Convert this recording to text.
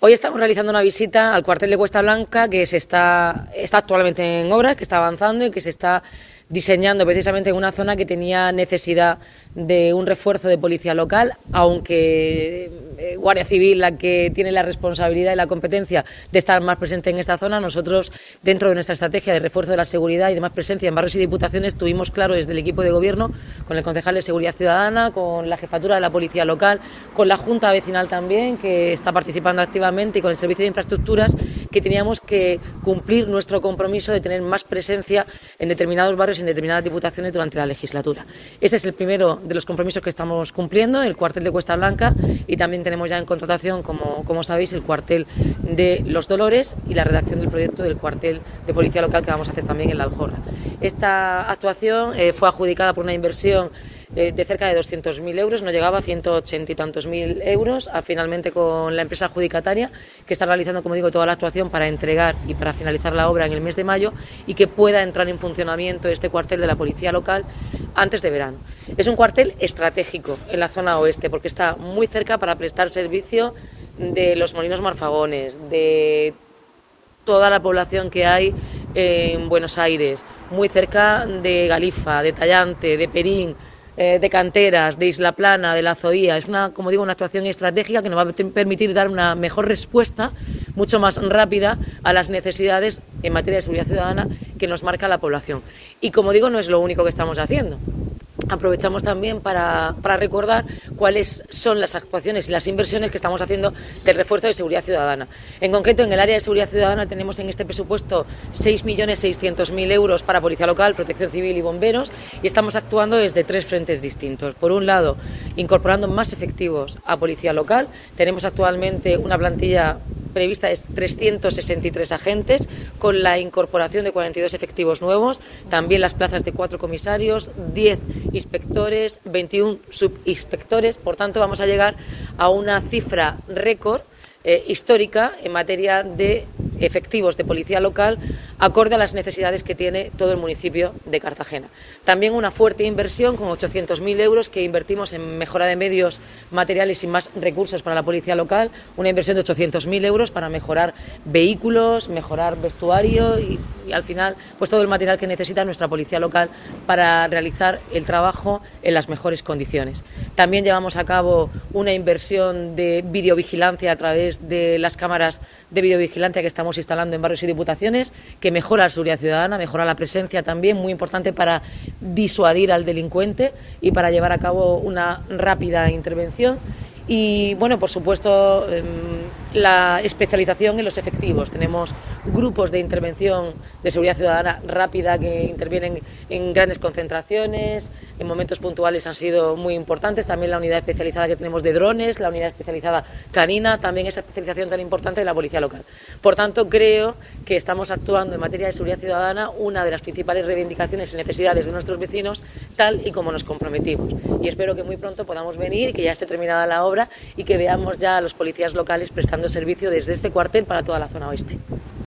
Hoy estamos realizando una visita al cuartel de Cuesta Blanca que está actualmente en obras, que está avanzando y que se está diseñando precisamente en una zona que tenía necesidad de un refuerzo de policía local, aunque Guardia Civil la que tiene la responsabilidad y la competencia de estar más presente en esta zona. Nosotros, dentro de nuestra estrategia de refuerzo de la seguridad y de más presencia en barrios y diputaciones, tuvimos claro desde el equipo de gobierno, con el concejal de Seguridad Ciudadana, con la jefatura de la Policía Local, con la Junta Vecinal también, que está participando activamente, y con el Servicio de Infraestructuras, que teníamos que cumplir nuestro compromiso de tener más presencia en determinados barrios y en determinadas diputaciones durante la legislatura. Este es el primero de los compromisos que estamos cumpliendo, el cuartel de Cuesta Blanca, y también tenemos ya en contratación, como sabéis, el cuartel de Los Dolores y la redacción del proyecto del cuartel de Policía Local que vamos a hacer también en La Aljorra. Esta actuación fue adjudicada por una inversión de cerca de 200.000 euros, no llegaba a 180 y tantos mil euros, finalmente con la empresa adjudicataria, que está realizando, como digo, toda la actuación para entregar y para finalizar la obra en el mes de mayo y que pueda entrar en funcionamiento este cuartel de la Policía Local antes de verano. Es un cuartel estratégico en la zona oeste porque está muy cerca para prestar servicio de los Molinos Marfagones, de toda la población que hay en Buenos Aires, muy cerca de Galifa, de Tallante, de Perín, de Canteras, de Isla Plana, de La Zoía. Es una actuación estratégica que nos va a permitir dar una mejor respuesta, mucho más rápida, a las necesidades en materia de seguridad ciudadana que nos marca la población. Y como digo, no es lo único que estamos haciendo. Aprovechamos también para recordar cuáles son las actuaciones y las inversiones que estamos haciendo del refuerzo de seguridad ciudadana. En concreto, en el área de seguridad ciudadana tenemos en este presupuesto 6.600.000 euros para Policía Local, Protección Civil y Bomberos, y estamos actuando desde tres frentes distintos. Por un lado, incorporando más efectivos a Policía Local. Tenemos actualmente una plantilla prevista es 363 agentes, con la incorporación de 42 efectivos nuevos, también las plazas de 4 comisarios, 10 inspectores, 21 subinspectores. Por tanto, vamos a llegar a una cifra récord histórica en materia de efectivos de policía local, acorde a las necesidades que tiene todo el municipio de Cartagena. También una fuerte inversión con 800.000 euros que invertimos en mejora de medios materiales y más recursos para la policía local, una inversión de 800.000 euros para mejorar vehículos, mejorar vestuario y al final pues todo el material que necesita nuestra policía local para realizar el trabajo en las mejores condiciones. También llevamos a cabo una inversión de videovigilancia a través de las cámaras de videovigilancia que estamos instalando en barrios y diputaciones, que mejora la seguridad ciudadana, mejora la presencia también, muy importante para disuadir al delincuente y para llevar a cabo una rápida intervención. Y bueno, por supuesto, la especialización en los efectivos. Tenemos grupos de intervención de seguridad ciudadana rápida que intervienen en grandes concentraciones, en momentos puntuales han sido muy importantes. También la unidad especializada que tenemos de drones, la unidad especializada canina, también esa especialización tan importante de la policía local. Por tanto, creo que estamos actuando en materia de seguridad ciudadana, una de las principales reivindicaciones y necesidades de nuestros vecinos, tal y como nos comprometimos. Y espero que muy pronto podamos venir, que ya esté terminada la obra y que veamos ya a los policías locales prestando servicio desde este cuartel para toda la zona oeste.